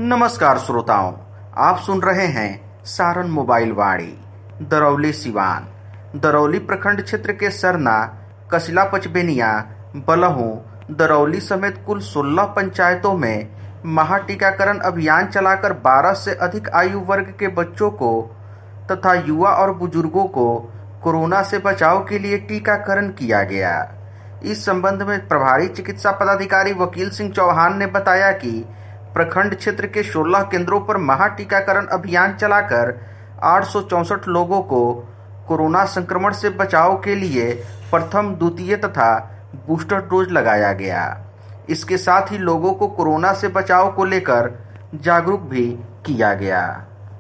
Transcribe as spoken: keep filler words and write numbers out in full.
नमस्कार श्रोताओं, आप सुन रहे हैं सारण मोबाइल वाणी। दरौली सिवान दरौली प्रखंड क्षेत्र के सरना, कसिला पचबेनिया, बलहू, दरौली समेत कुल सोलह पंचायतों में महा टीकाकरण अभियान चलाकर बारह से अधिक आयु वर्ग के बच्चों को तथा युवा और बुजुर्गों को कोरोना से बचाव के लिए टीकाकरण किया गया। इस संबंध में प्रभारी चिकित्सा पदाधिकारी वकील सिंह चौहान ने बताया कि प्रखंड क्षेत्र के सोलह केंद्रों पर महा टीकाकरण अभियान चलाकर आठ सौ चौसठ लोगों को कोरोना संक्रमण से बचाव के लिए प्रथम, द्वितीय तथा बूस्टर डोज लगाया गया। इसके साथ ही लोगों को कोरोना से बचाव को लेकर जागरूक भी किया गया।